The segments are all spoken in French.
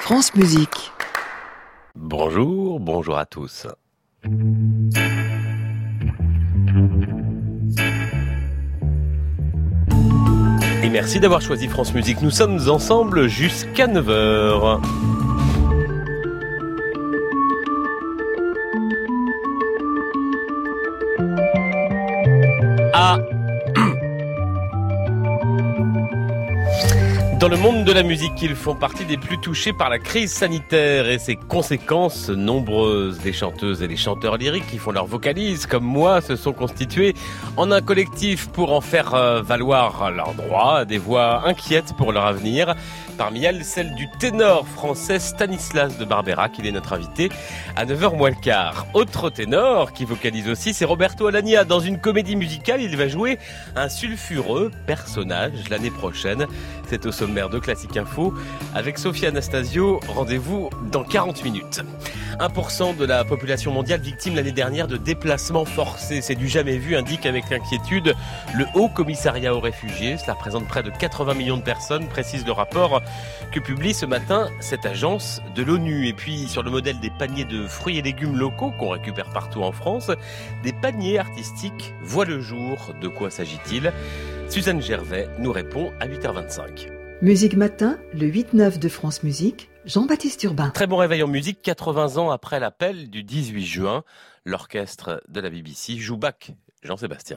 France Musique. Bonjour à tous. Et merci d'avoir choisi France Musique. Nous sommes ensemble jusqu'à 9h. Dans le monde de la musique, ils font partie des plus touchés par la crise sanitaire et ses conséquences nombreuses. Les chanteuses et les chanteurs lyriques qui font leur vocalise, comme moi, se sont constitués en un collectif pour en faire valoir leurs droits, des voix inquiètes pour leur avenir. Parmi elles, celle du ténor français Stanislas de Barbera, qui est notre invité à 9h moins le quart. Autre ténor qui vocalise aussi, c'est Roberto Alagna. Dans une comédie musicale, il va jouer un sulfureux personnage l'année prochaine. C'est au sommaire de Classique Info avec Sophie Anastasio. Rendez-vous dans 40 minutes. 1% de la population mondiale victime l'année dernière de déplacements forcés. C'est du jamais vu, indique avec inquiétude le Haut Commissariat aux réfugiés. Cela représente près de 80 millions de personnes, précise le rapport que publie ce matin cette agence de l'ONU. Et puis, sur le modèle des paniers de fruits et légumes locaux qu'on récupère partout en France, des paniers artistiques voient le jour. De quoi s'agit-il ? Suzanne Gervais nous répond à 8h25. Musique Matin, le 8-9 de France Musique, Jean-Baptiste Urbain. Très bon réveil en musique, 80 ans après l'appel du 18 juin. L'orchestre de la BBC joue Bach, Jean-Sébastien.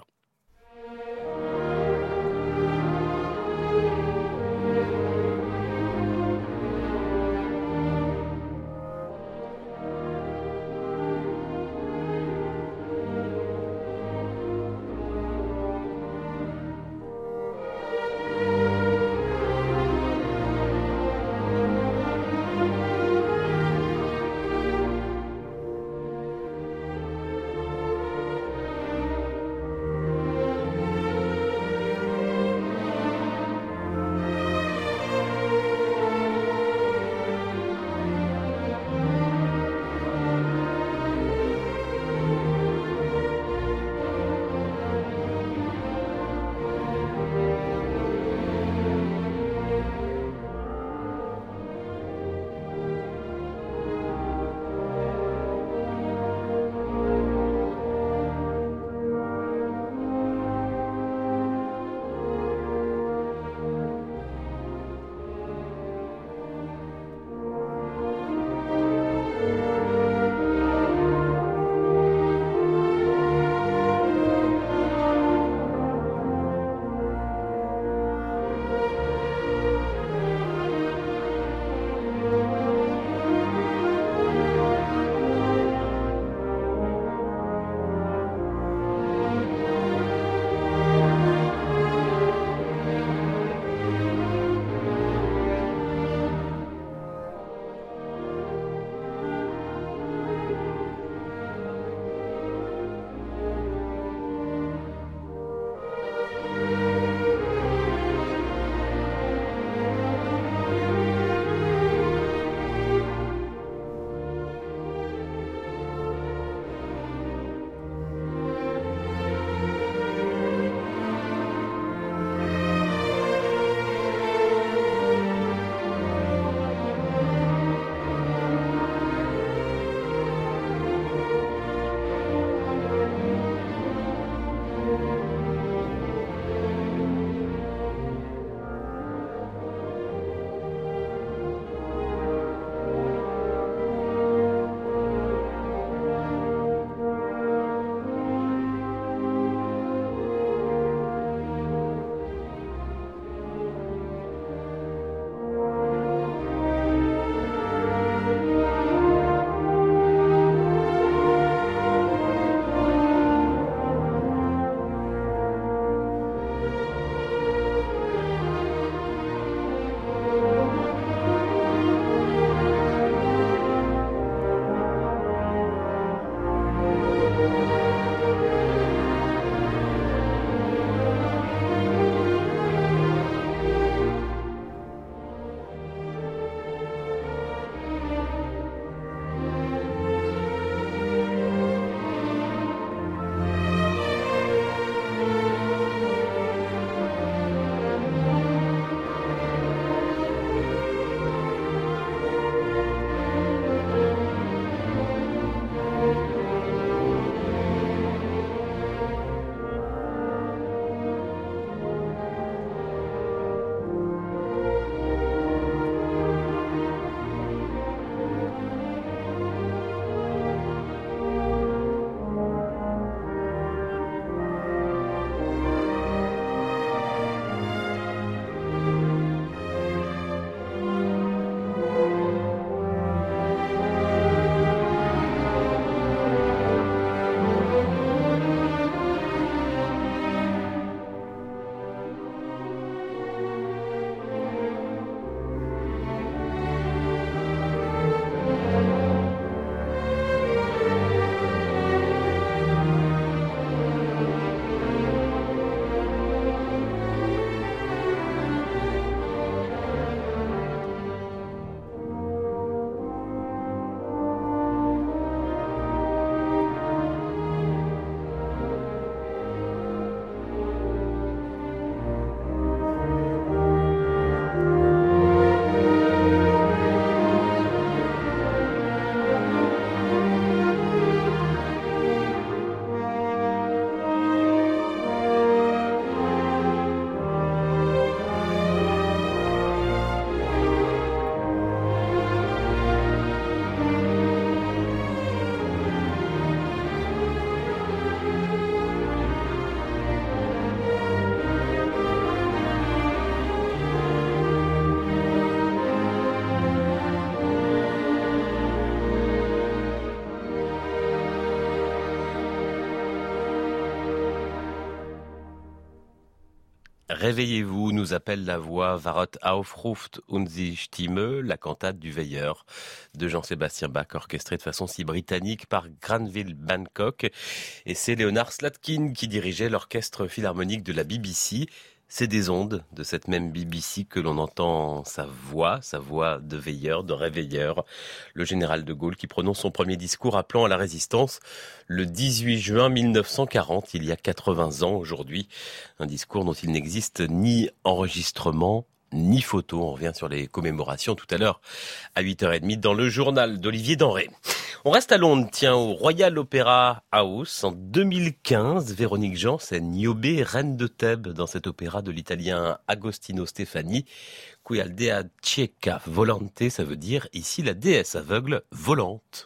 Réveillez-vous, nous appelle la voix Waret aufruft unsere Stimme, la cantate du veilleur de Jean-Sébastien Bach, orchestrée de façon si britannique par Granville Bancock. Et c'est Leonard Slatkin qui dirigeait l'orchestre philharmonique de la BBC. C'est des ondes de cette même BBC que l'on entend sa voix de veilleur, de réveilleur. Le général de Gaulle qui prononce son premier discours appelant à la résistance le 18 juin 1940, il y a 80 ans aujourd'hui. Un discours dont il n'existe ni enregistrement, ni photo. On revient sur les commémorations tout à l'heure à 8h30 dans le journal d'Olivier Denré. On reste à Londres, tiens, au Royal Opera House. En 2015, Véronique Gens est Niobe, reine de Thèbes, dans cet opéra de l'italien Agostino Stefani. Qui aldea cieca volante, ça veut dire ici la déesse aveugle volante.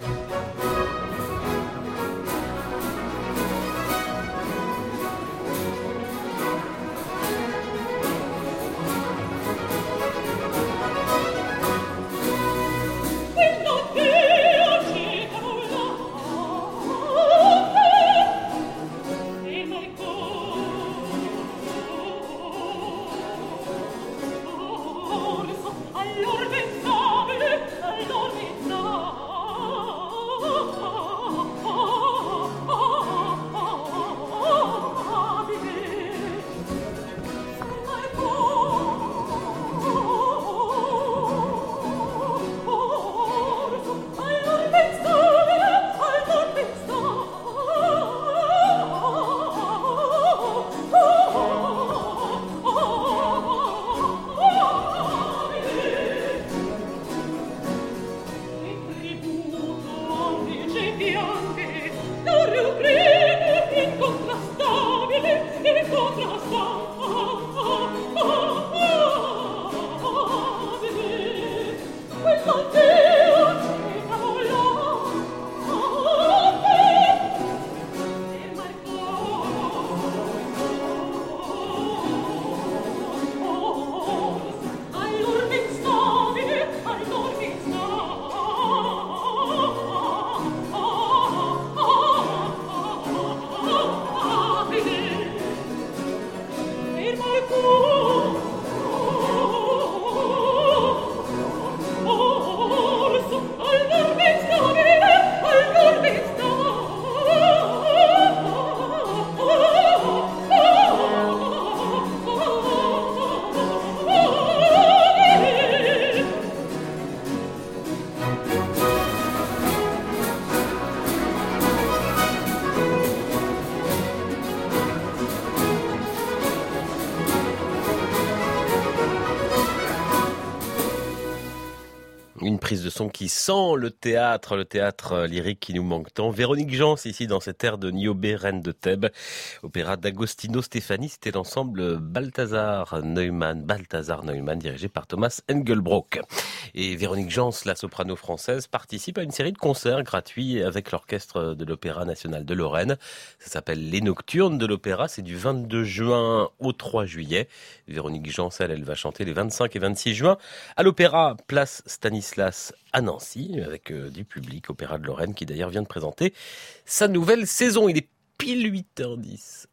Une prise de son qui sent le théâtre lyrique qui nous manque tant. Véronique Gens, ici dans cette ère de Niobe, reine de Thèbes. Opéra d'Agostino Stefani, c'était l'ensemble Balthazar Neumann, dirigé par Thomas Engelbrock. Et Véronique Gens, la soprano française, participe à une série de concerts gratuits avec l'orchestre de l'Opéra national de Lorraine. Ça s'appelle Les Nocturnes de l'Opéra. C'est du 22 juin au 3 juillet. Véronique Gens, elle va chanter les 25 et 26 juin à l'Opéra Place Stanislas à Nancy, avec du public, Opéra de Lorraine, qui d'ailleurs vient de présenter sa nouvelle saison. Il est pile 8h10.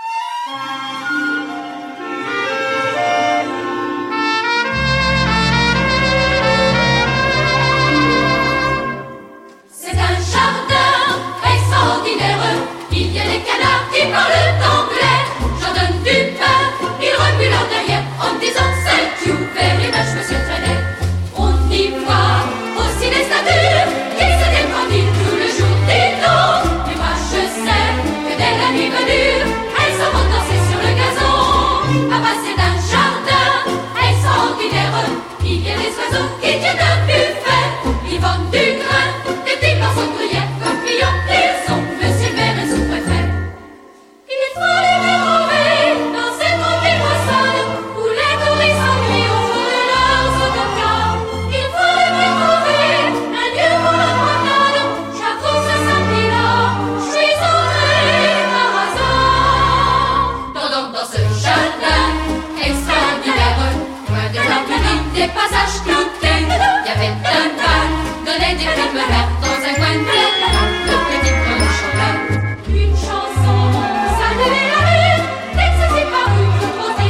C'est un jardin extraordinaire, il y a des canards qui parlent anglais. J'en donne du pain, ils remuent leur derrière en me disant c'est ouvert, et ben je me suis traîné. On y voit aussi des statues qui se dégrandissent tout le jour des temps. Et moi je sais que dès la nuit venue, elles s'en vont danser sur le gazon. À passer d'un jardin extraordinaire, il y a des oiseaux qui tiennent un buffet. Ils vendent du grain, des petits morceaux de gruyère, comme clients ils ont monsieur le maire et sous-préfet. Il faut les retrouver dans cette tranquille poissonne où les touristes s'ennuient au fond de leurs autocars. Il faut les retrouver un lieu pour la promenade. J'avoue ce samedi-là, je suis entrée par hasard. Dans ce jardin extraordinaire, loin de la pluie, des passages cloutés, il y avait un bar, donnait des films verts dans un coin de le petit preneur chanteur. Une chanson, saluer la rue, dès que c'est paru, on dit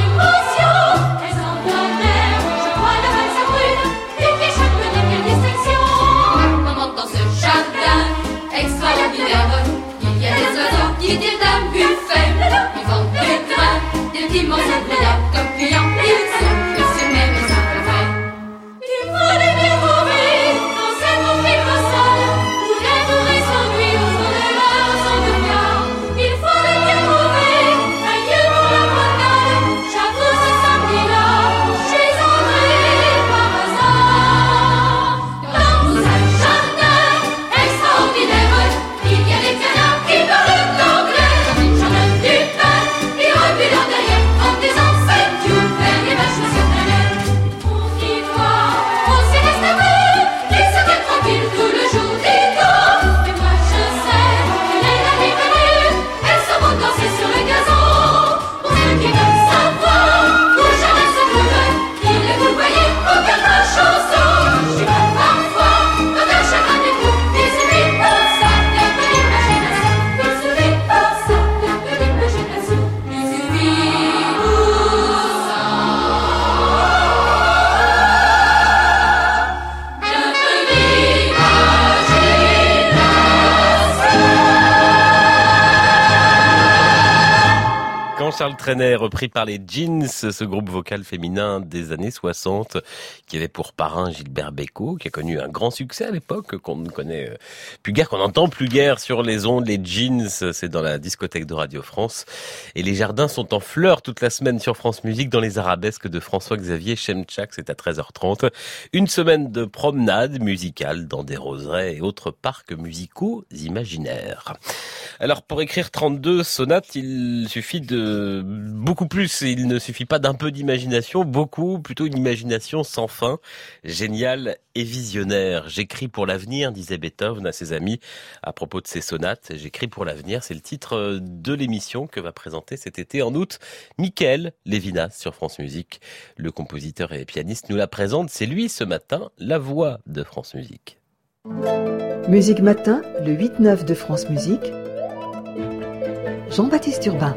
Charles Trenet, repris par les Jeans, ce groupe vocal féminin des années 60, qui avait pour parrain Gilbert Bécaud, qui a connu un grand succès à l'époque, qu'on ne connaît plus guère, qu'on n'entend plus guère sur les ondes. Les Jeans, c'est dans la discothèque de Radio France. Et les jardins sont en fleurs toute la semaine sur France Musique, dans les arabesques de François-Xavier Chemchak, c'est à 13h30. Une semaine de promenade musicale dans des roseraies et autres parcs musicaux imaginaires. Alors, pour écrire 32 sonates, il suffit de beaucoup plus. Il ne suffit pas d'un peu d'imagination, beaucoup, plutôt une imagination sans fin, géniale et visionnaire. J'écris pour l'avenir, disait Beethoven à ses amis à propos de ses sonates. J'écris pour l'avenir, c'est le titre de l'émission que va présenter cet été en août Michael Levinas sur France Musique. Le compositeur et pianiste nous la présente. C'est lui ce matin, la voix de France Musique. Musique Matin, le 8-9 de France Musique. Jean-Baptiste Urbain.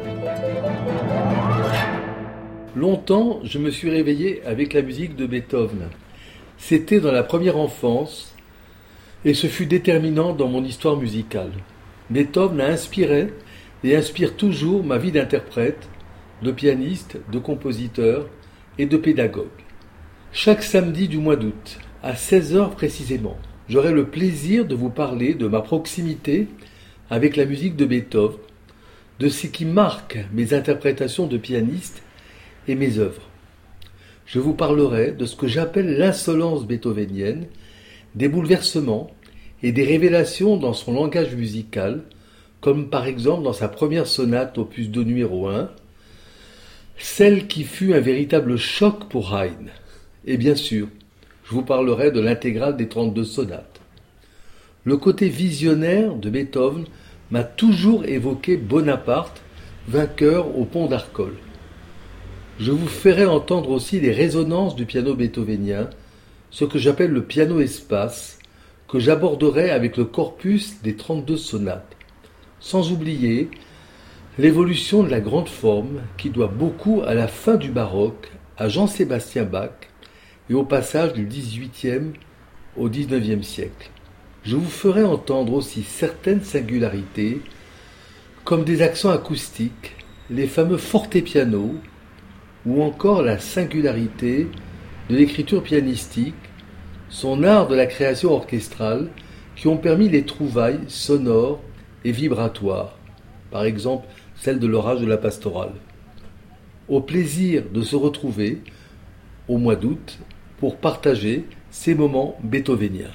Longtemps, je me suis réveillé avec la musique de Beethoven. C'était dans la première enfance et ce fut déterminant dans mon histoire musicale. Beethoven a inspiré et inspire toujours ma vie d'interprète, de pianiste, de compositeur et de pédagogue. Chaque samedi du mois d'août, à 16h précisément, j'aurai le plaisir de vous parler de ma proximité avec la musique de Beethoven, de ce qui marque mes interprétations de pianiste et mes œuvres. Je vous parlerai de ce que j'appelle l'insolence beethovenienne, des bouleversements et des révélations dans son langage musical, comme par exemple dans sa première sonate opus 2 numéro 1, celle qui fut un véritable choc pour Haydn. Et bien sûr, je vous parlerai de l'intégrale des 32 sonates. Le côté visionnaire de Beethoven m'a toujours évoqué Bonaparte, vainqueur au pont d'Arcole. Je vous ferai entendre aussi les résonances du piano beethovenien, ce que j'appelle le piano-espace, que j'aborderai avec le corpus des 32 sonates. Sans oublier l'évolution de la grande forme qui doit beaucoup à la fin du baroque, à Jean-Sébastien Bach et au passage du XVIIIe au XIXe siècle. Je vous ferai entendre aussi certaines singularités, comme des accents acoustiques, les fameux fortepianos, ou encore la singularité de l'écriture pianistique, son art de la création orchestrale, qui ont permis les trouvailles sonores et vibratoires, par exemple celle de l'orage de la pastorale. Au plaisir de se retrouver au mois d'août pour partager ces moments beethoveniens.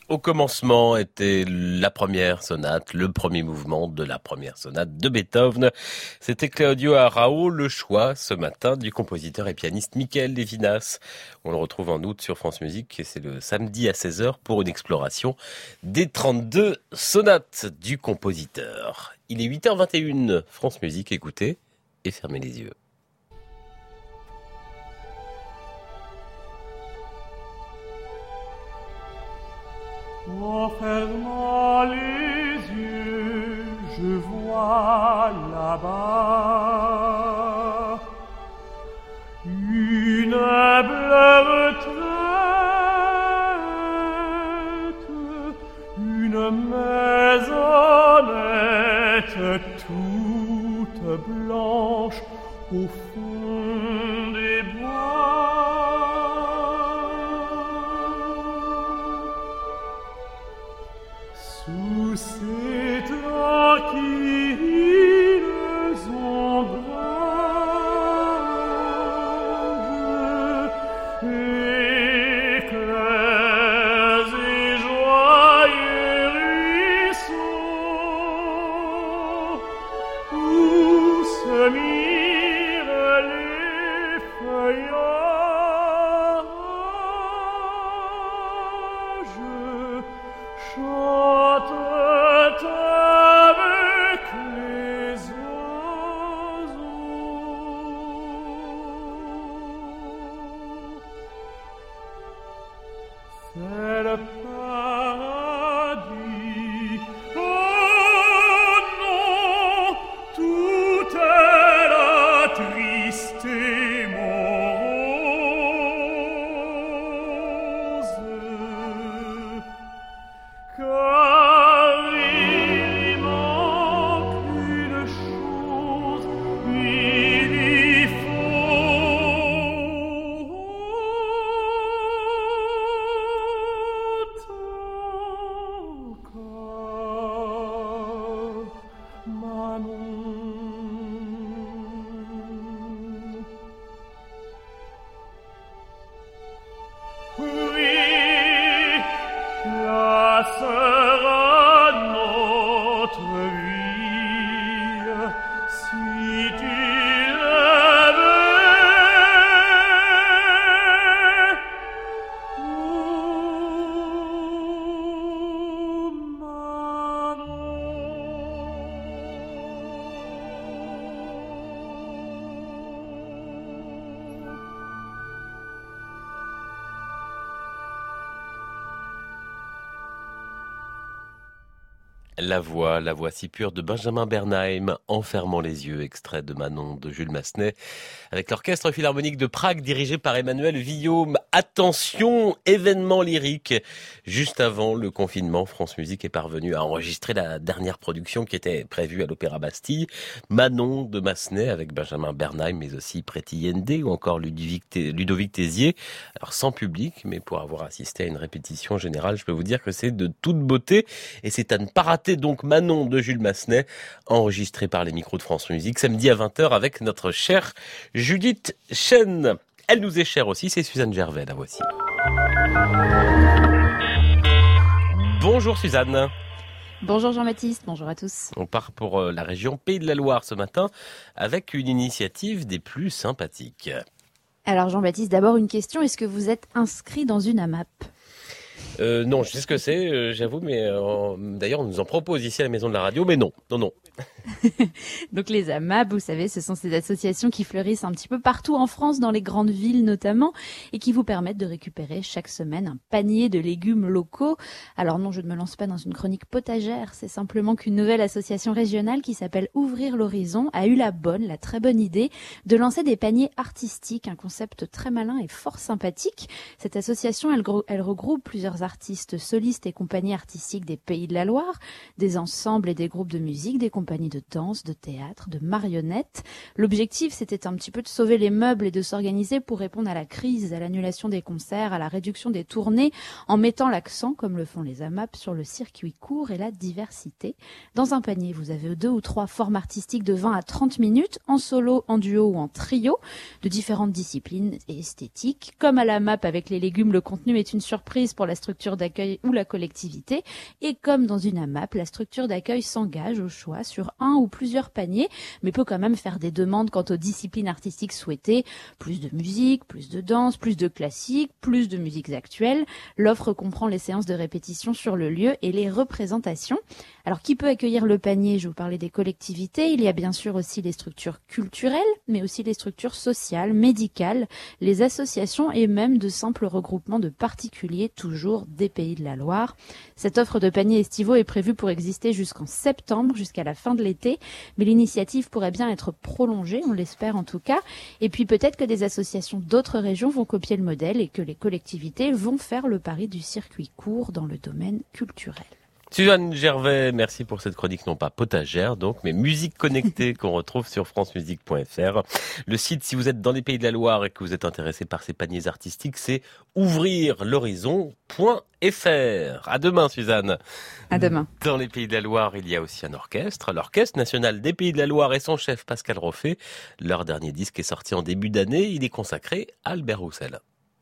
Au commencement était la première sonate, le premier mouvement de la première sonate de Beethoven. C'était Claudio Arrau, le choix ce matin du compositeur et pianiste Michael Levinas. On le retrouve en août sur France Musique et c'est le samedi à 16h pour une exploration des 32 sonates du compositeur. Il est 8h21, France Musique, écoutez et fermez les yeux. En fermant les yeux, je vois là-bas une bleuve tête, une maisonnette toute blanche au fond des bois. Sous ces tranquilles ombrages, éclairs et joyeux ruisseaux, où se mirent les feuillages, chante avec les oiseaux. C'est le paradis. Oh non, tout est la triste et morose. Car il manque une chose, il y faut encore Manon. Oui, là sera notre vie si tu l'avais. Oh, Manon. La voix si pure de Benjamin Bernheim, en fermant les yeux, extrait de Manon de Jules Massenet, avec l'Orchestre Philharmonique de Prague dirigé par Emmanuel Villaume. Attention, événement lyrique. Juste avant le confinement, France Musique est parvenue à enregistrer la dernière production qui était prévue à l'Opéra Bastille, Manon de Massenet avec Benjamin Bernheim, mais aussi Preti Yende ou encore Ludovic Tézier. Alors sans public, mais pour avoir assisté à une répétition générale, je peux vous dire que c'est de toute beauté et c'est à ne pas rater. Donc Manon de Jules Massenet, enregistré par les micros de France Musique, samedi à 20h avec notre chère Judith Chen. Elle nous est chère aussi, c'est Suzanne Gervais, la voici. Bonjour Suzanne. Bonjour Jean-Baptiste, bonjour à tous. On part pour la région Pays de la Loire ce matin avec une initiative des plus sympathiques. Alors Jean-Baptiste, d'abord une question, est-ce que vous êtes inscrit dans une AMAP ? Non, je sais ce que c'est, j'avoue, mais d'ailleurs on nous en propose ici à la Maison de la Radio, mais non. Donc les AMAP, vous savez, ce sont ces associations qui fleurissent un petit peu partout en France, dans les grandes villes notamment, et qui vous permettent de récupérer chaque semaine un panier de légumes locaux. Alors non, je ne me lance pas dans une chronique potagère, c'est simplement qu'une nouvelle association régionale qui s'appelle Ouvrir l'Horizon a eu la très bonne idée de lancer des paniers artistiques, un concept très malin et fort sympathique. Cette association, elle regroupe plusieurs artistes solistes et compagnies artistiques des Pays de la Loire, des ensembles et des groupes de musique, des compagnies de danse, de théâtre, de marionnettes. L'objectif, c'était un petit peu de sauver les meubles et de s'organiser pour répondre à la crise, à l'annulation des concerts, à la réduction des tournées, en mettant l'accent, comme le font les AMAP, sur le circuit court et la diversité. Dans un panier, vous avez 2 ou 3 formes artistiques de 20 à 30 minutes, en solo, en duo ou en trio, de différentes disciplines et esthétiques. Comme à l'AMAP avec les légumes, le contenu est une surprise pour la structure structure d'accueil ou la collectivité. Et comme dans une AMAP, la structure d'accueil s'engage au choix sur un ou plusieurs paniers, mais peut quand même faire des demandes quant aux disciplines artistiques souhaitées. Plus de musique, plus de danse, plus de classique, plus de musiques actuelles. L'offre comprend les séances de répétition sur le lieu et les représentations. Alors, qui peut accueillir le panier? Je vous parlais des collectivités. Il y a bien sûr aussi les structures culturelles, mais aussi les structures sociales, médicales, les associations et même de simples regroupements de particuliers, toujours des Pays de la Loire. Cette offre de paniers estivaux est prévue pour exister jusqu'en septembre, jusqu'à la fin de l'été, mais l'initiative pourrait bien être prolongée, on l'espère en tout cas. Et puis peut-être que des associations d'autres régions vont copier le modèle et que les collectivités vont faire le pari du circuit court dans le domaine culturel. Suzanne Gervais, merci pour cette chronique, non pas potagère donc, mais musique connectée qu'on retrouve sur francemusique.fr. Le site, si vous êtes dans les Pays de la Loire et que vous êtes intéressé par ces paniers artistiques, c'est ouvrirl'horizon.fr. À demain, Suzanne. À demain. Dans les Pays de la Loire, il y a aussi un orchestre, l'Orchestre national des Pays de la Loire et son chef Pascal Roffet. Leur dernier disque est sorti en début d'année, il est consacré à Albert Roussel.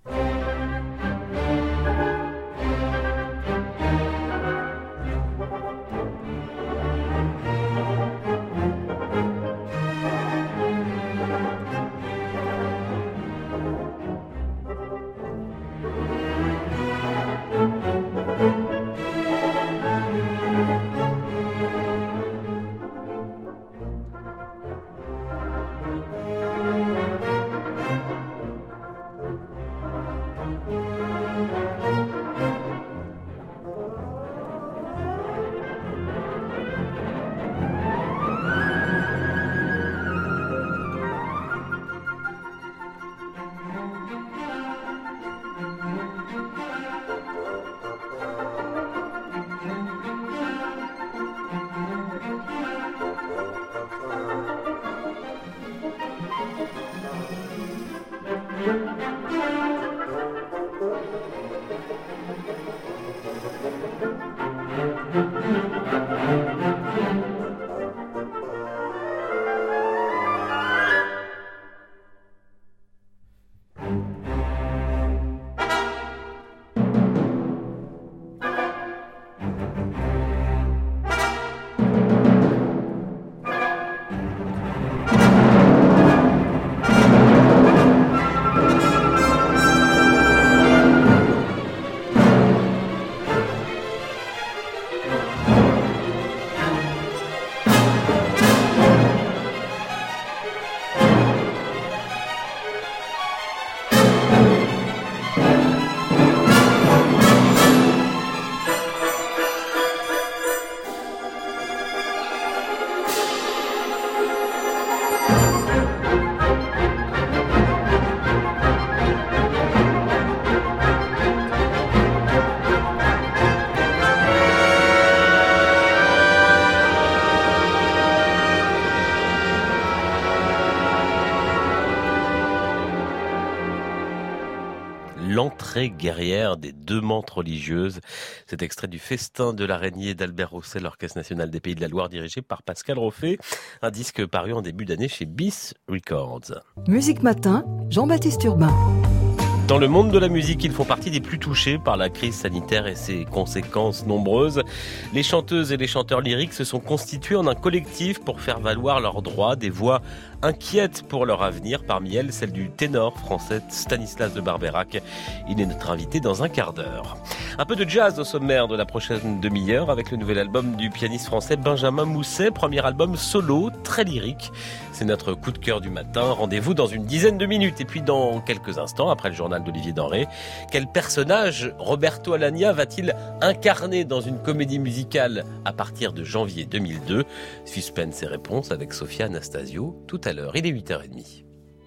L'entrée guerrière des deux mantes religieuses. Cet extrait du Festin de l'araignée d'Albert Roussel, l'Orchestre national des Pays de la Loire, dirigé par Pascal Roffet. Un disque paru en début d'année chez Bis Records. Musique Matin, Jean-Baptiste Urbain. Dans le monde de la musique, ils font partie des plus touchés par la crise sanitaire et ses conséquences nombreuses. Les chanteuses et les chanteurs lyriques se sont constitués en un collectif pour faire valoir leurs droits, des voix inquiètes pour leur avenir, parmi elles celle du ténor français Stanislas de Barbeyrac. Il est notre invité dans un quart d'heure. Un peu de jazz au sommaire de la prochaine demi-heure avec le nouvel album du pianiste français Benjamin Mousset, premier album solo, très lyrique. C'est notre coup de cœur du matin. Rendez-vous dans une dizaine de minutes. Et puis dans quelques instants, après le journal d'Olivier Denré, quel personnage Roberto Alagna va-t-il incarner dans une comédie musicale à partir de janvier 2002 ? Suspense et réponses avec Sophia Anastasio tout à l'heure. Il est 8h30.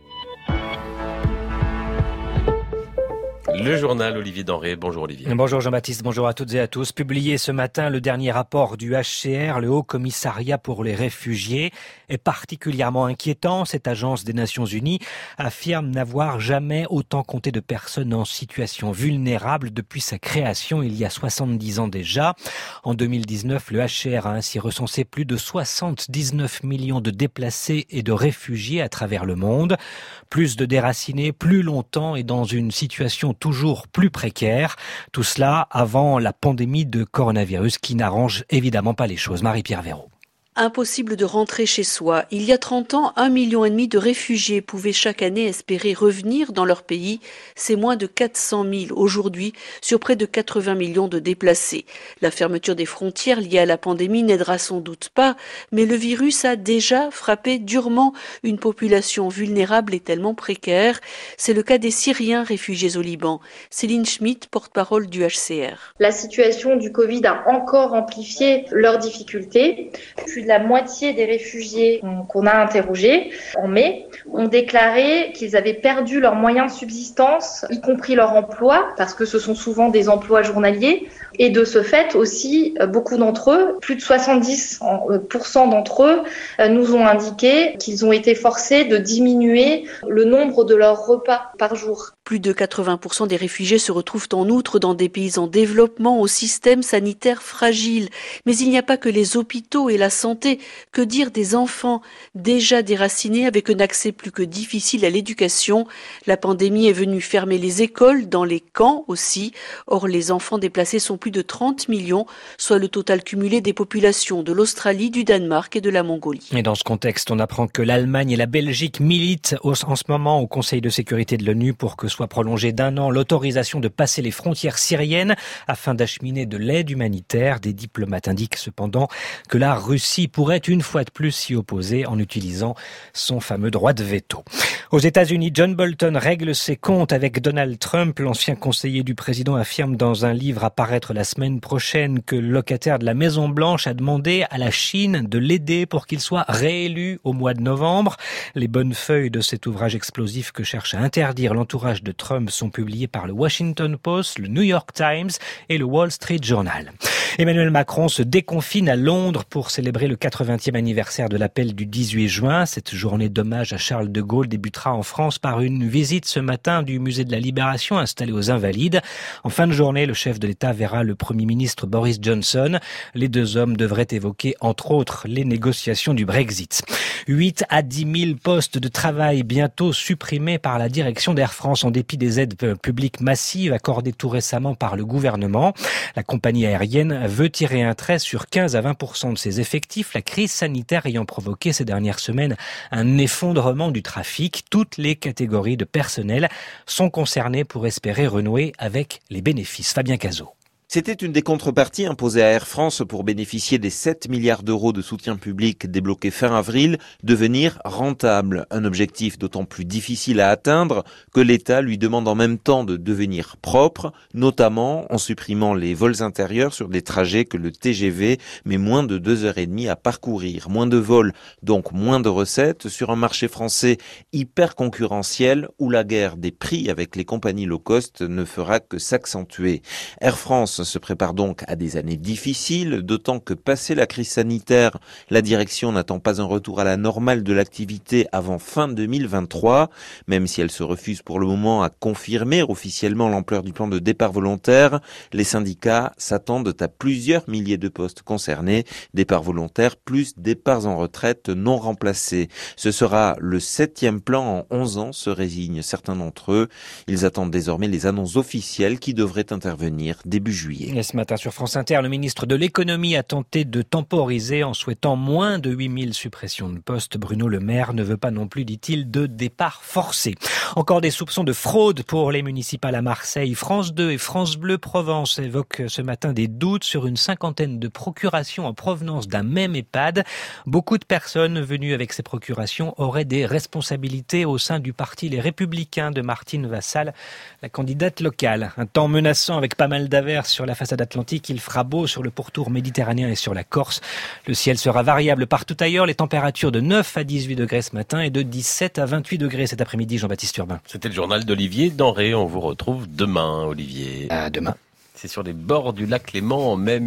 Le journal Olivier Denré. Bonjour Olivier. Bonjour Jean-Baptiste, bonjour à toutes et à tous. Publié ce matin, le dernier rapport du HCR, le Haut Commissariat pour les réfugiés, est particulièrement inquiétant. Cette agence des Nations Unies affirme n'avoir jamais autant compté de personnes en situation vulnérable depuis sa création il y a 70 ans déjà. En 2019, le HCR a ainsi recensé plus de 79 millions de déplacés et de réfugiés à travers le monde. Plus de déracinés, plus longtemps et dans une situation toujours toujours plus précaires. Tout cela avant la pandémie de coronavirus qui n'arrange évidemment pas les choses. Marie-Pierre Véraud. Impossible de rentrer chez soi. Il y a 30 ans, 1,5 million de réfugiés pouvaient chaque année espérer revenir dans leur pays. C'est moins de 400 000 aujourd'hui, sur près de 80 millions de déplacés. La fermeture des frontières liée à la pandémie n'aidera sans doute pas, mais le virus a déjà frappé durement une population vulnérable et tellement précaire. C'est le cas des Syriens réfugiés au Liban. Céline Schmitt, porte-parole du HCR. La situation du Covid a encore amplifié leurs difficultés. Plus de la moitié des réfugiés qu'on a interrogés en mai ont déclaré qu'ils avaient perdu leurs moyens de subsistance, y compris leur emploi, parce que ce sont souvent des emplois journaliers. Et de ce fait aussi, beaucoup d'entre eux, plus de 70% d'entre eux, nous ont indiqué qu'ils ont été forcés de diminuer le nombre de leurs repas par jour. Plus de 80% des réfugiés se retrouvent en outre dans des pays en développement au système sanitaire fragile. Mais il n'y a pas que les hôpitaux et la santé. Que dire des enfants déjà déracinés avec un accès plus que difficile à l'éducation? La pandémie est venue fermer les écoles, dans les camps aussi. Or, les enfants déplacés sont plus de 30 millions, soit le total cumulé des populations de l'Australie, du Danemark et de la Mongolie. Et dans ce contexte, on apprend que l'Allemagne et la Belgique militent en ce moment au Conseil de sécurité de l'ONU pour que soit prolongée d'1 an l'autorisation de passer les frontières syriennes afin d'acheminer de l'aide humanitaire. Des diplomates indiquent cependant que la Russie pourrait une fois de plus s'y opposer en utilisant son fameux droit de veto. Aux États-Unis, John Bolton règle ses comptes avec Donald Trump. L'ancien conseiller du président affirme dans un livre à paraître la semaine prochaine que le locataire de la Maison-Blanche a demandé à la Chine de l'aider pour qu'il soit réélu au mois de novembre. Les bonnes feuilles de cet ouvrage explosif que cherche à interdire l'entourage de Trump sont publiées par le Washington Post, le New York Times et le Wall Street Journal. Emmanuel Macron se déconfine à Londres pour célébrer le 80e anniversaire de l'appel du 18 juin. Cette journée d'hommage à Charles de Gaulle débutera en France par une visite ce matin du musée de la Libération installé aux Invalides. En fin de journée, le chef de l'État verra le Premier ministre Boris Johnson. Les deux hommes devraient évoquer, entre autres, les négociations du Brexit. 8 à 10 000 postes de travail bientôt supprimés par la direction d'Air France en dépit des aides publiques massives accordées tout récemment par le gouvernement. La compagnie aérienne veut tirer un trait sur 15 à 20% de ses effectifs, la crise sanitaire ayant provoqué ces dernières semaines un effondrement du trafic. Toutes les catégories de personnel sont concernées pour espérer renouer avec les bénéfices. Fabien Cazot. C'était une des contreparties imposées à Air France pour bénéficier des 7 milliards d'euros de soutien public débloqués fin avril, devenir rentable. Un objectif d'autant plus difficile à atteindre que l'État lui demande en même temps de devenir propre, notamment en supprimant les vols intérieurs sur des trajets que le TGV met moins de 2h30 à parcourir. Moins de vols, donc moins de recettes sur un marché français hyper concurrentiel où la guerre des prix avec les compagnies low cost ne fera que s'accentuer. Air France se prépare donc à des années difficiles, d'autant que passé la crise sanitaire, la direction n'attend pas un retour à la normale de l'activité avant fin 2023, même si elle se refuse pour le moment à confirmer officiellement l'ampleur du plan de départ volontaire. Les syndicats s'attendent à plusieurs milliers de postes concernés, départs volontaires plus départs en retraite non remplacés. Ce sera le 7e plan en 11 ans, se résignent certains d'entre eux. Ils attendent désormais les annonces officielles qui devraient intervenir début juillet. Et ce matin sur France Inter, le ministre de l'économie a tenté de temporiser en souhaitant moins de 8000 suppressions de postes. Bruno Le Maire ne veut pas non plus, dit-il, de départ forcé. Encore des soupçons de fraude pour les municipales à Marseille. France 2 et France Bleu Provence évoquent ce matin des doutes sur une 50aine de procurations en provenance d'un même EHPAD. Beaucoup de personnes venues avec ces procurations auraient des responsabilités au sein du parti Les Républicains de Martine Vassal, la candidate locale. Un temps menaçant avec pas mal d'averses sur la façade atlantique. Il fera beau sur le pourtour méditerranéen et sur la Corse. Le ciel sera variable partout ailleurs. Les températures de 9 à 18 degrés ce matin et de 17 à 28 degrés cet après-midi. Jean-Baptiste Urbain. C'était le journal d'Olivier Denré. On vous retrouve demain, Olivier. À demain. C'est sur les bords du lac Léman en mai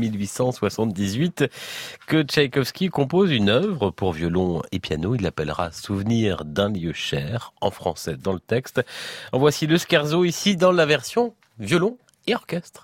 1878 que Tchaïkovski compose une œuvre pour violon et piano. Il l'appellera Souvenir d'un lieu cher, en français dans le texte. En voici le scherzo ici dans la version violon et orchestre.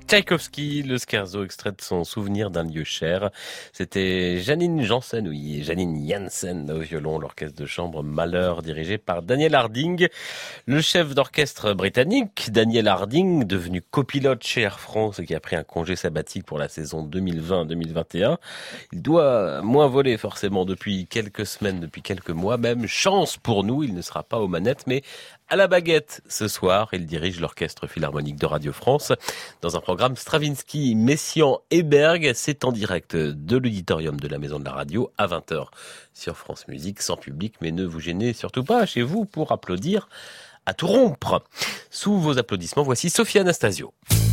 Tchaïkovski, le scherzo, extrait de son souvenir d'un lieu cher. C'était Janine Janssen, oui, Janine Janssen au violon, l'orchestre de chambre Malheur, dirigé par Daniel Harding. Le chef d'orchestre britannique, Daniel Harding, devenu copilote chez Air France et qui a pris un congé sabbatique pour la saison 2020-2021. Il doit moins voler forcément depuis quelques semaines, depuis quelques mois même. Chance pour nous, il ne sera pas aux manettes, mais à la baguette. Ce soir, il dirige l'Orchestre Philharmonique de Radio France dans un programme Stravinsky, Messiaen et Berg. C'est en direct de l'auditorium de la Maison de la Radio à 20h sur France Musique, sans public, mais ne vous gênez surtout pas chez vous pour applaudir à tout rompre. Sous vos applaudissements, voici Sophia Anastasio.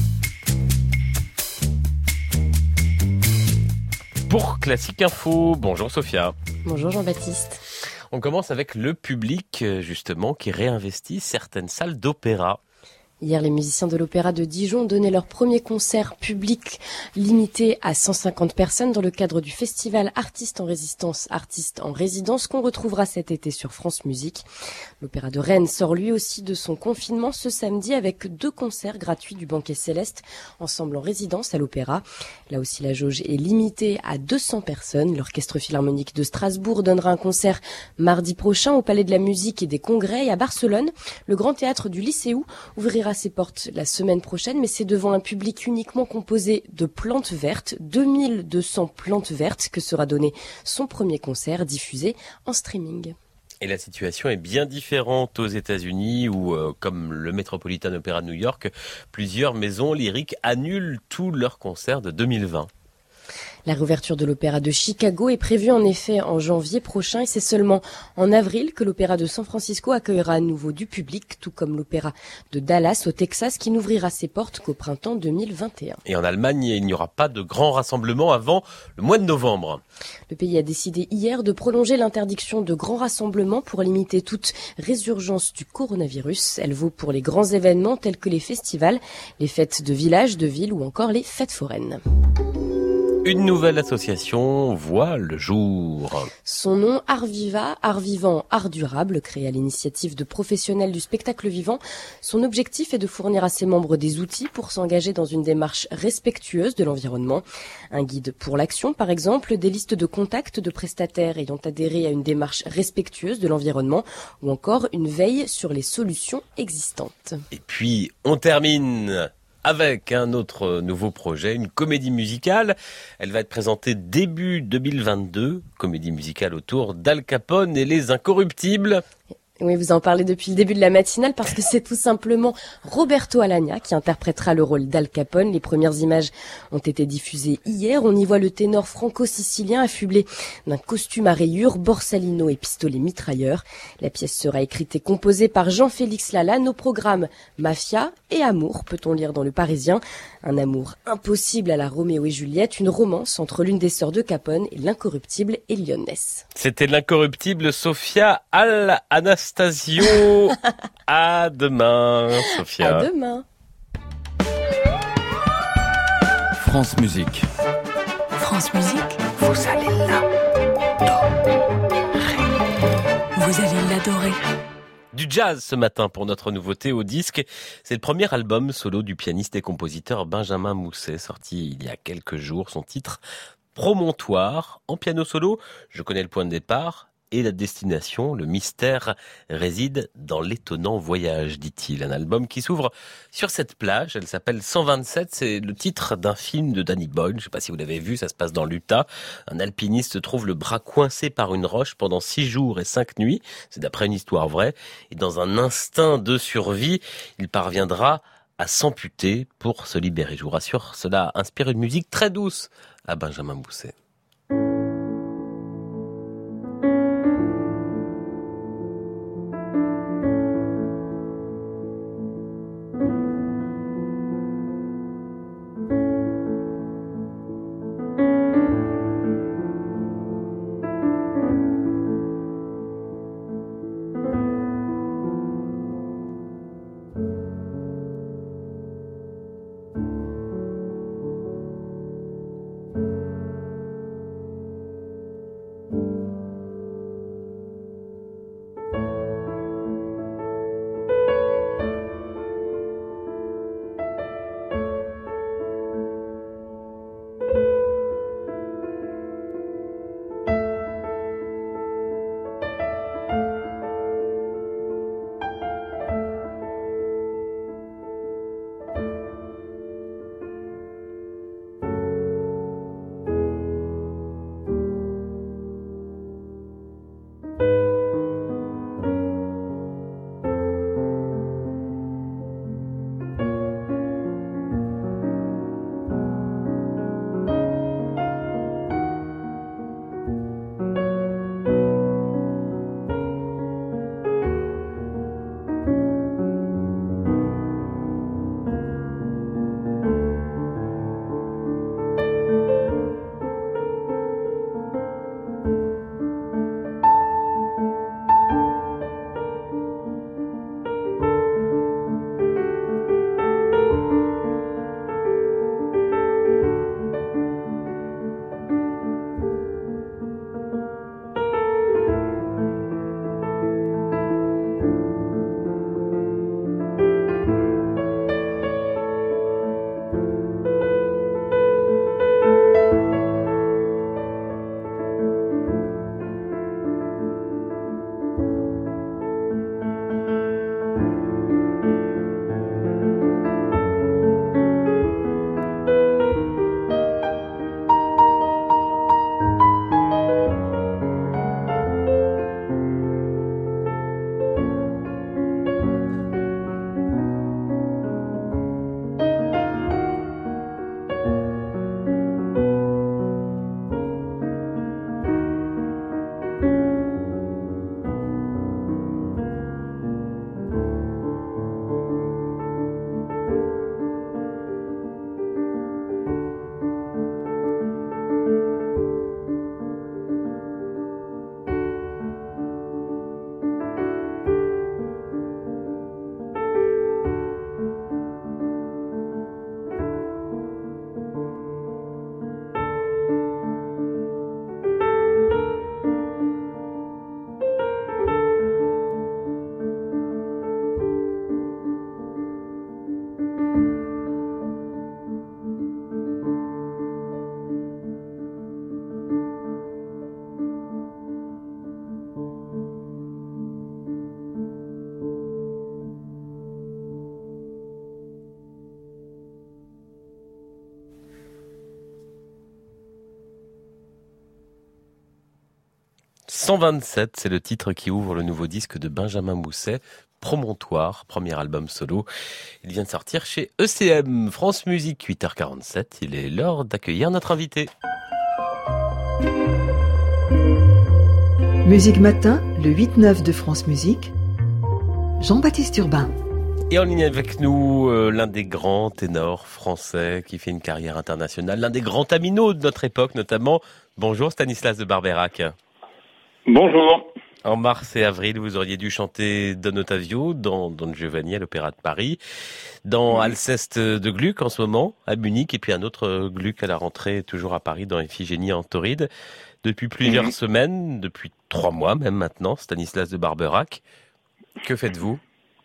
Pour Classique Info, bonjour Sophia. Bonjour Jean-Baptiste. On commence avec le public, justement, qui réinvestit certaines salles d'opéra. Hier, les musiciens de l'Opéra de Dijon donnaient leur premier concert public limité à 150 personnes dans le cadre du festival Artistes en Résistance, Artistes en Résidence qu'on retrouvera cet été sur France Musique. L'Opéra de Rennes sort lui aussi de son confinement ce samedi avec 2 concerts gratuits du Banquet Céleste, ensemble en résidence à l'Opéra. Là aussi, la jauge est limitée à 200 personnes. L'Orchestre Philharmonique de Strasbourg donnera un concert mardi prochain au Palais de la Musique et des Congrès. Et à Barcelone, le Grand Théâtre du Lycéou ouvrira ses portes la semaine prochaine, mais c'est devant un public uniquement composé de plantes vertes, 2200 plantes vertes, que sera donné son premier concert diffusé en streaming. Et la situation est bien différente aux États-Unis où, comme le Metropolitan Opera de New York, plusieurs maisons lyriques annulent tous leurs concerts de 2020. La réouverture de l'Opéra de Chicago est prévue en effet en janvier prochain et c'est seulement en avril que l'Opéra de San Francisco accueillera à nouveau du public, tout comme l'Opéra de Dallas au Texas qui n'ouvrira ses portes qu'au printemps 2021. Et en Allemagne, il n'y aura pas de grand rassemblement avant le mois de novembre. Le pays a décidé hier de prolonger l'interdiction de grands rassemblements pour limiter toute résurgence du coronavirus. Elle vaut pour les grands événements tels que les festivals, les fêtes de village, de ville ou encore les fêtes foraines. Une nouvelle association voit le jour. Son nom, Art Viva, Art Vivant, Art Durable, créé à l'initiative de professionnels du spectacle vivant. Son objectif est de fournir à ses membres des outils pour s'engager dans une démarche respectueuse de l'environnement. Un guide pour l'action, par exemple, des listes de contacts de prestataires ayant adhéré à une démarche respectueuse de l'environnement ou encore une veille sur les solutions existantes. Et puis, on termine avec un autre nouveau projet, une comédie musicale. Elle va être présentée début 2022, comédie musicale autour d'Al Capone et les Incorruptibles. Oui, vous en parlez depuis le début de la matinale parce que c'est tout simplement Roberto Alagna qui interprétera le rôle d'Al Capone. Les premières images ont été diffusées hier. On y voit le ténor franco-sicilien affublé d'un costume à rayures, borsalino et pistolet mitrailleur. La pièce sera écrite et composée par Jean-Félix Lalanne. Au programme Mafia et Amour, peut-on lire dans Le Parisien. Un amour impossible à la Roméo et Juliette, une romance entre l'une des sœurs de Capone et l'incorruptible Elion Ness. C'était l'incorruptible Sophia Anastasio. À demain, Sophia. À demain. France Musique. France Musique, vous allez l'adorer. Vous allez l'adorer. Du jazz ce matin pour notre nouveauté au disque. C'est le premier album solo du pianiste et compositeur Benjamin Mousset, sorti il y a quelques jours. Son titre, Promontoire, en piano solo. Je connais le point de départ et la destination. Le mystère réside dans l'étonnant voyage, dit-il. Un album qui s'ouvre sur cette plage. Elle s'appelle 127. C'est le titre d'un film de Danny Boyle. Je ne sais pas si vous l'avez vu. Ça se passe dans l'Utah. Un alpiniste trouve le bras coincé par une roche pendant 6 jours et 5 nuits. C'est d'après une histoire vraie. Et dans un instinct de survie, il parviendra à s'amputer pour se libérer. Je vous rassure, cela inspire une musique très douce à Benjamin Mousset. 127, c'est le titre qui ouvre le nouveau disque de Benjamin Mousset, Promontoire, premier album solo. Il vient de sortir chez ECM. France Musique, 8h47. Il est l'heure d'accueillir notre invité. Musique Matin, le 8-9 de France Musique. Jean-Baptiste Urbain. Et en ligne avec nous, l'un des grands ténors français qui fait une carrière internationale, l'un des grands taminots de notre époque notamment. Bonjour Stanislas de Barbeyrac. Bonjour. En mars et avril, vous auriez dû chanter Don Ottavio dans Don Giovanni à l'Opéra de Paris, dans Alceste de Gluck en ce moment, à Munich, et puis un autre Gluck à la rentrée, toujours à Paris, dans Iphigénie en Tauride. Depuis plusieurs semaines, depuis 3 mois même maintenant, Stanislas de Barbeyrac. Que faites-vous ?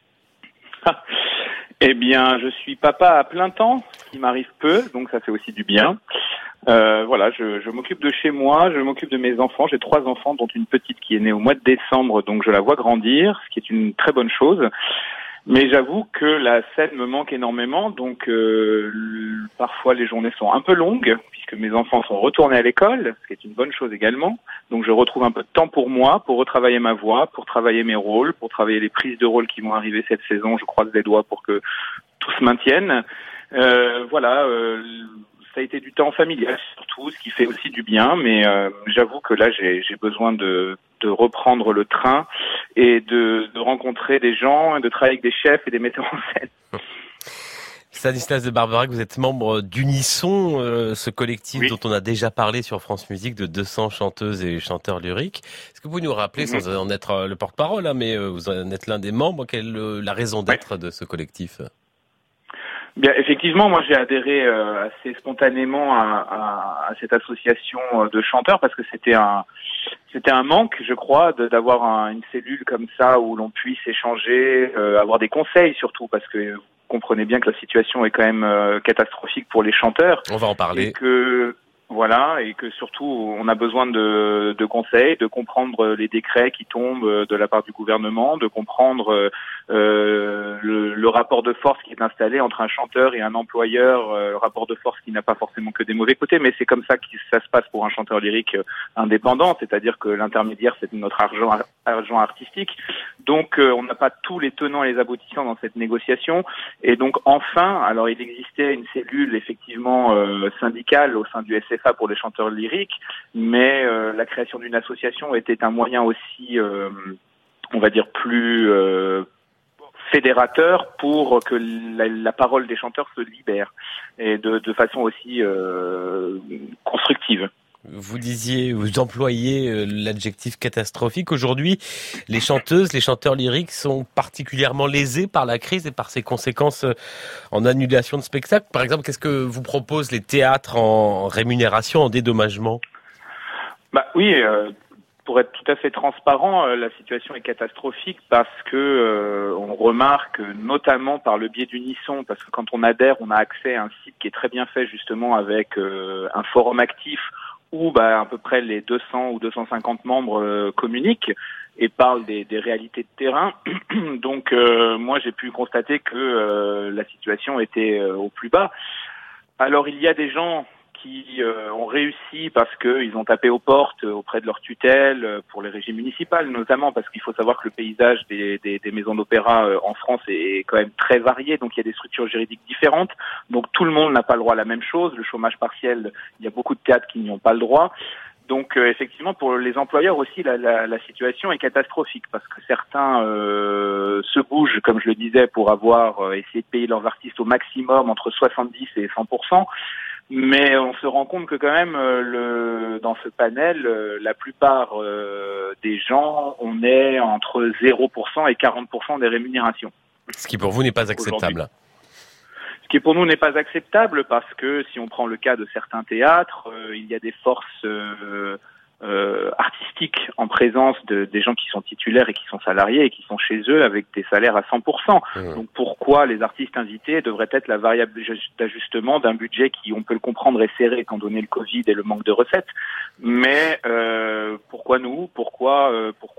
Eh bien, je suis papa à plein temps, ce qui m'arrive peu, donc ça fait aussi du bien. Voilà, je m'occupe de chez moi, je m'occupe de mes enfants. J'ai 3 enfants, dont une petite qui est née au mois de décembre, donc je la vois grandir, ce qui est une très bonne chose. Mais j'avoue que la scène me manque énormément, donc parfois les journées sont un peu longues, puisque mes enfants sont retournés à l'école, ce qui est une bonne chose également. Donc je retrouve un peu de temps pour moi, pour retravailler ma voix, pour travailler mes rôles, pour travailler les prises de rôle qui vont arriver cette saison. Je croise les doigts pour que tout se maintienne. Voilà, ça a été du temps familial surtout, ce qui fait aussi du bien, mais j'avoue que là j'ai besoin de reprendre le train et de rencontrer des gens, de travailler avec des chefs et des metteurs en scène. Stanislas de Barbeyrac, vous êtes membre d'Unisson, ce collectif dont on a déjà parlé sur France Musique, de 200 chanteuses et chanteurs lyriques. Est-ce que vous pouvez nous rappeler, sans en être le porte-parole, hein, mais vous en êtes l'un des membres, quelle est la raison d'être de ce collectif ? Bien, effectivement, moi j'ai adhéré assez spontanément à cette association de chanteurs parce que c'était un manque, je crois, d'avoir une cellule comme ça où l'on puisse échanger, avoir des conseils surtout, parce que vous comprenez bien que la situation est quand même catastrophique pour les chanteurs. On va en parler. Et que surtout on a besoin de conseils, de comprendre les décrets qui tombent de la part du gouvernement, de comprendre le rapport de force qui est installé entre un chanteur et un employeur, rapport de force qui n'a pas forcément que des mauvais côtés, mais c'est comme ça que ça se passe pour un chanteur lyrique indépendant, c'est-à-dire que l'intermédiaire c'est notre argent artistique. Donc on n'a pas tous les tenants et les aboutissants dans cette négociation, et donc enfin, alors il existait une cellule effectivement syndicale au sein du SFA pour les chanteurs lyriques, mais la création d'une association était un moyen aussi, on va dire, plus fédérateur pour que la parole des chanteurs se libère, et de façon aussi constructive. Vous employez l'adjectif catastrophique. Aujourd'hui, les chanteuses, les chanteurs lyriques sont particulièrement lésés par la crise et par ses conséquences en annulation de spectacles. Par exemple, qu'est-ce que vous proposent les théâtres en rémunération, en dédommagement ? Oui, pour être tout à fait transparent, la situation est catastrophique parce que on remarque, notamment par le biais d'Unisson, parce que quand on adhère, on a accès à un site qui est très bien fait justement avec un forum actif où à peu près les 200 ou 250 membres communiquent et parlent des réalités de terrain. Donc moi j'ai pu constater que la situation était au plus bas. Alors il y a des gens qui ont réussi parce qu'ils ont tapé aux portes auprès de leur tutelle pour les régies municipales, notamment parce qu'il faut savoir que le paysage des maisons d'opéra en France est quand même très varié, donc il y a des structures juridiques différentes, donc tout le monde n'a pas le droit à la même chose. Le chômage partiel, il y a beaucoup de théâtres qui n'y ont pas le droit. Donc effectivement, pour les employeurs aussi, la situation est catastrophique parce que certains se bougent, comme je le disais, pour avoir essayé de payer leurs artistes au maximum, entre 70 et 100%. Mais on se rend compte que quand même, dans ce panel, la plupart des gens, on est entre 0% et 40% des rémunérations. Ce qui pour vous n'est pas acceptable. Ce qui pour nous n'est pas acceptable parce que si on prend le cas de certains théâtres, il y a des forces artistiques en présence des gens qui sont titulaires et qui sont salariés et qui sont chez eux avec des salaires à 100%. Donc pourquoi les artistes invités devraient être la variable d'ajustement d'un budget qui, on peut le comprendre, est serré étant donné le Covid et le manque de recettes. Mais pourquoi nous ? Pourquoi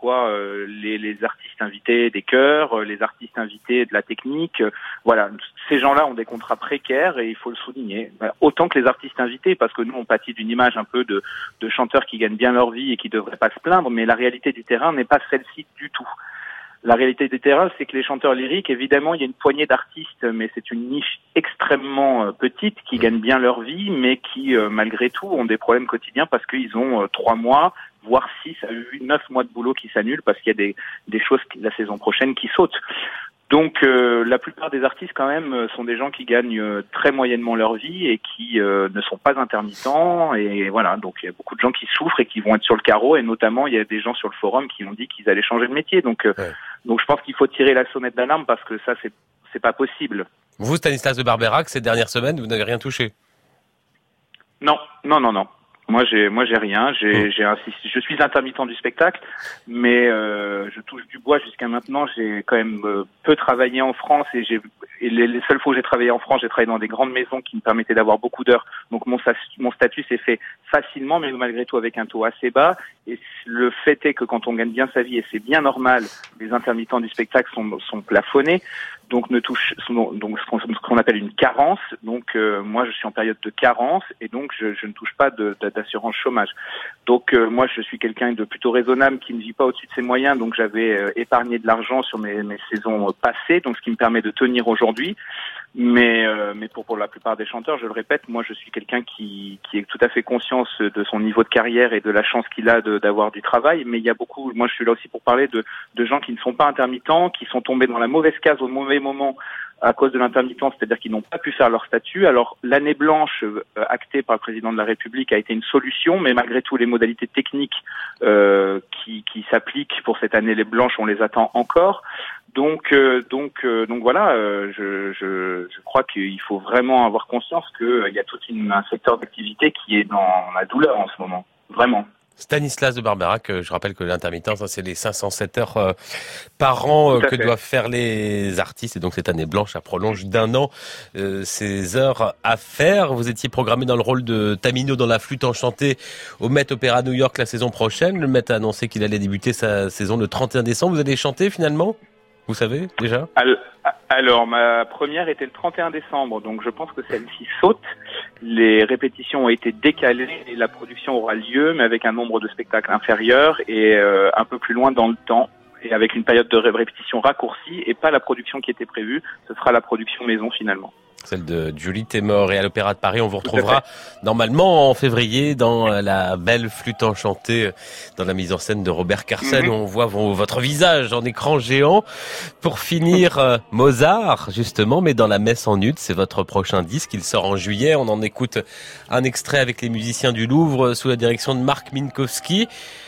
les artistes invités des chœurs, les artistes invités de la technique ? Voilà, ces gens-là ont des contrats précaires et il faut le souligner. Autant que les artistes invités, parce que nous on pâtit d'une image un peu de chanteurs qui gagnent bien bien leur vie et qui devraient pas se plaindre, mais la réalité du terrain n'est pas celle-ci du tout. La réalité du terrain, c'est que les chanteurs lyriques, évidemment, il y a une poignée d'artistes, mais c'est une niche extrêmement petite qui gagnent bien leur vie, mais qui, malgré tout, ont des problèmes quotidiens parce qu'ils ont 3 mois, voire 6 à 9 mois de boulot qui s'annulent parce qu'il y a des choses la saison prochaine qui sautent. Donc la plupart des artistes quand même sont des gens qui gagnent très moyennement leur vie et qui ne sont pas intermittents, et voilà, donc il y a beaucoup de gens qui souffrent et qui vont être sur le carreau, et notamment il y a des gens sur le forum qui ont dit qu'ils allaient changer de métier, donc je pense qu'il faut tirer la sonnette d'alarme parce que ça c'est pas possible. Vous, Stanislas de Barbeyrac, ces dernières semaines, vous n'avez rien touché? Non. Moi j'ai rien. Je suis intermittent du spectacle, mais je touche du bois jusqu'à maintenant. J'ai quand même peu travaillé en France, et les seules fois où j'ai travaillé en France, j'ai travaillé dans des grandes maisons qui me permettaient d'avoir beaucoup d'heures. Donc mon statut s'est fait facilement, mais malgré tout avec un taux assez bas. Et le fait est que quand on gagne bien sa vie, et c'est bien normal, les intermittents du spectacle sont plafonnés. Donc ce qu'on appelle une carence. Donc moi je suis en période de carence, et donc je ne touche pas d'assurance chômage. Donc moi je suis quelqu'un de plutôt raisonnable qui ne vit pas au-dessus de ses moyens, donc j'avais épargné de l'argent sur mes saisons passées, donc ce qui me permet de tenir aujourd'hui. Mais pour la plupart des chanteurs, je le répète, moi je suis quelqu'un qui est tout à fait conscience de son niveau de carrière et de la chance qu'il a d'avoir du travail. Mais il y a beaucoup, moi je suis là aussi pour parler de gens qui ne sont pas intermittents, qui sont tombés dans la mauvaise case au mauvais moment à cause de l'intermittence, c'est-à-dire qu'ils n'ont pas pu faire leur statut. Alors l'année blanche actée par le président de la République a été une solution, mais malgré tout les modalités techniques qui s'appliquent pour cette année les blanches, on les attend encore. Donc voilà, je crois qu'il faut vraiment avoir conscience qu'il y a tout un secteur d'activité qui est dans la douleur en ce moment, vraiment. Stanislas de Barbeyrac, je rappelle que l'intermittence, c'est les 507 heures par an que doivent faire les artistes, et donc cette année blanche, ça prolonge d'1 an ces heures à faire. Vous étiez programmé dans le rôle de Tamino dans La Flûte Enchantée au Met Opera New York la saison prochaine. Le Met a annoncé qu'il allait débuter sa saison le 31 décembre. Vous allez chanter finalement ? Vous savez déjà ? Alors, ma première était le 31 décembre, donc je pense que celle-ci saute. Les répétitions ont été décalées et la production aura lieu, mais avec un nombre de spectacles inférieur et un peu plus loin dans le temps, et avec une période de répétition raccourcie, et pas la production qui était prévue. Ce sera la production maison finalement. Celle de Julie Témor, et à l'Opéra de Paris, on vous retrouvera normalement en février dans La Belle Flûte Enchantée, dans la mise en scène de Robert Carsen, où on voit votre visage en écran géant. Pour finir, Mozart, justement, mais dans La Messe en ut, c'est votre prochain disque, il sort en juillet. On en écoute un extrait avec les musiciens du Louvre, sous la direction de Marc Minkowski.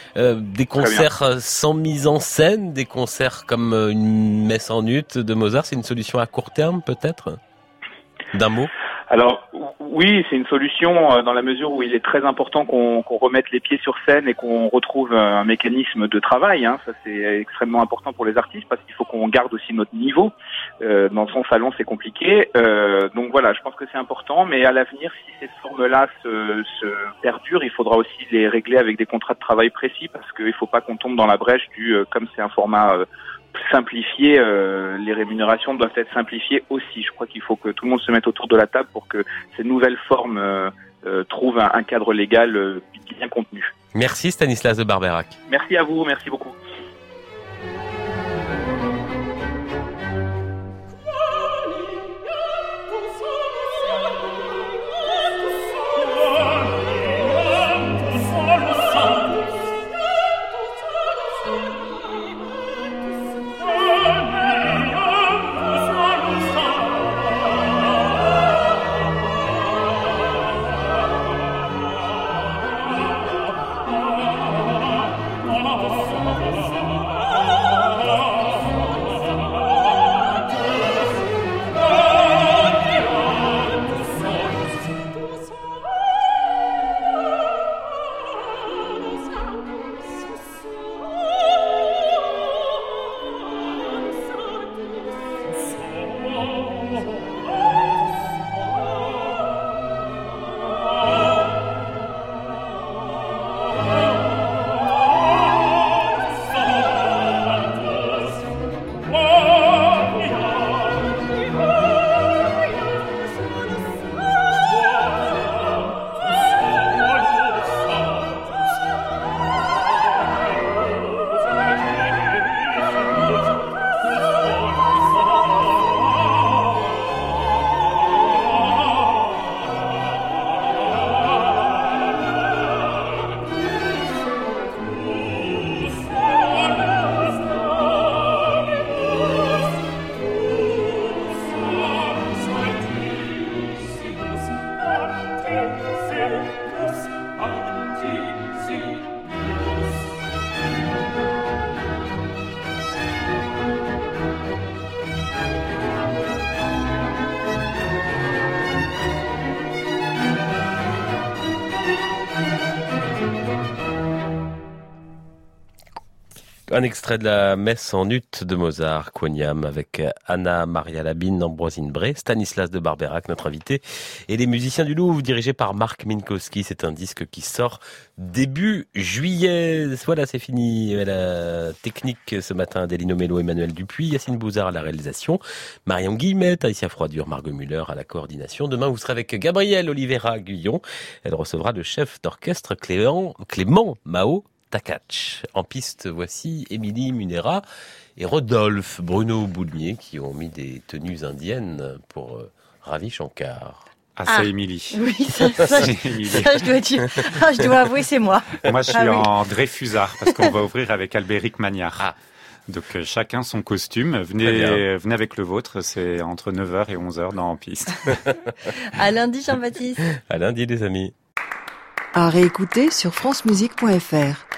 Des concerts sans mise en scène, des concerts comme une Messe en ut de Mozart, c'est une solution à court terme peut-être ? D'un mot ? Alors oui, c'est une solution dans la mesure où il est très important qu'on remette les pieds sur scène et qu'on retrouve un mécanisme de travail. Ça c'est extrêmement important pour les artistes parce qu'il faut qu'on garde aussi notre niveau. Dans son salon c'est compliqué. Donc voilà, je pense que c'est important, mais à l'avenir, si ces formes-là se perdurent, il faudra aussi les régler avec des contrats de travail précis parce qu'il ne faut pas qu'on tombe dans la brèche comme c'est un format simplifié, les rémunérations doivent être simplifiées aussi. Je crois qu'il faut que tout le monde se mette autour de la table pour que ces nouvelles formes trouvent un cadre légal bien contenu. Merci Stanislas de Barbeyrac. Merci à vous, merci beaucoup. Oh, Un extrait de la messe en ut de Mozart, Quoniam, avec Anna Maria Labine, Ambroisine Bray, Stanislas de Barbeyrac, notre invité, et les musiciens du Louvre, dirigés par Marc Minkowski. C'est un disque qui sort début juillet. Voilà, c'est fini. La technique ce matin, Adelino Mello, Emmanuel Dupuis, Yacine Bouzard à la réalisation, Marion Guillemette, Alicia Froidure, Margot Müller à la coordination. Demain, vous serez avec Gabrielle Oliveira Guyon. Elle recevra le chef d'orchestre Clément Mao Takach. En piste, voici Émilie Munera et Rodolphe Bruno Boulmier qui ont mis des tenues indiennes pour Ravi Shankar. Ah, c'est Émilie. Oui, ça, je dois dire. Je dois avouer, c'est moi. Moi, je suis en Dreyfusard parce qu'on va ouvrir avec Albéric Magnard. Ah. Donc, chacun son costume. Venez avec le vôtre. C'est entre 9h et 11h dans En Piste. À lundi, Jean-Baptiste. À lundi, les amis. À réécouter sur francemusique.fr.